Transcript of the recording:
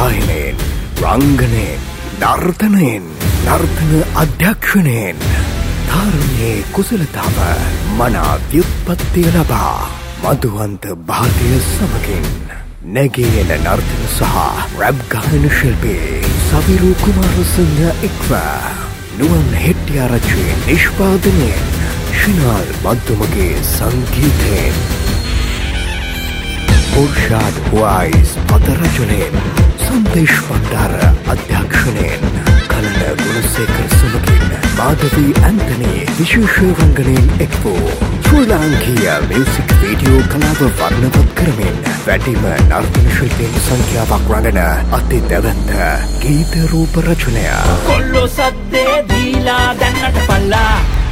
ගායනයෙන් රංගනයෙන් නර්තනයෙන් නර්තන අධ්‍යක්ෂණයෙන් තාරුණ්‍යයේ කුසලතාව මනා ව්‍යුත්පත්තිය ලබා මధుවන්ත භාතය සමගින් නැගීන නර්තන සහ රැප් ගායන ශිල්පී සවිරු කුමාරසිංහ එක්ව නුවන් හෙට්ටිආරච්චි නිෂ්පාදනයෙන් ශිනාල් මද්දුමගේ සංගීතයෙන් Urshad Wise පදරචනයෙන් සන්දේශ් පණ්ඩාර අධ්‍යක්ෂණයෙන් කලන ගුණසේකර සමගින් මාධවී ඇන්තනී විශේෂ රංගනයෙන් එක්වූ ශ්‍රී ලාංකීය මියුසික් වීඩියෝ කලාව වර්ණවත් කරමින් වැඩිම නර්තන ශිල්පීන් සංඛ්‍යාවක් රඟන අති දැවැන්ත ගීත රූප රචනය කොල්ලෝ සද්දේ දීලා දැන්නට පල්ලා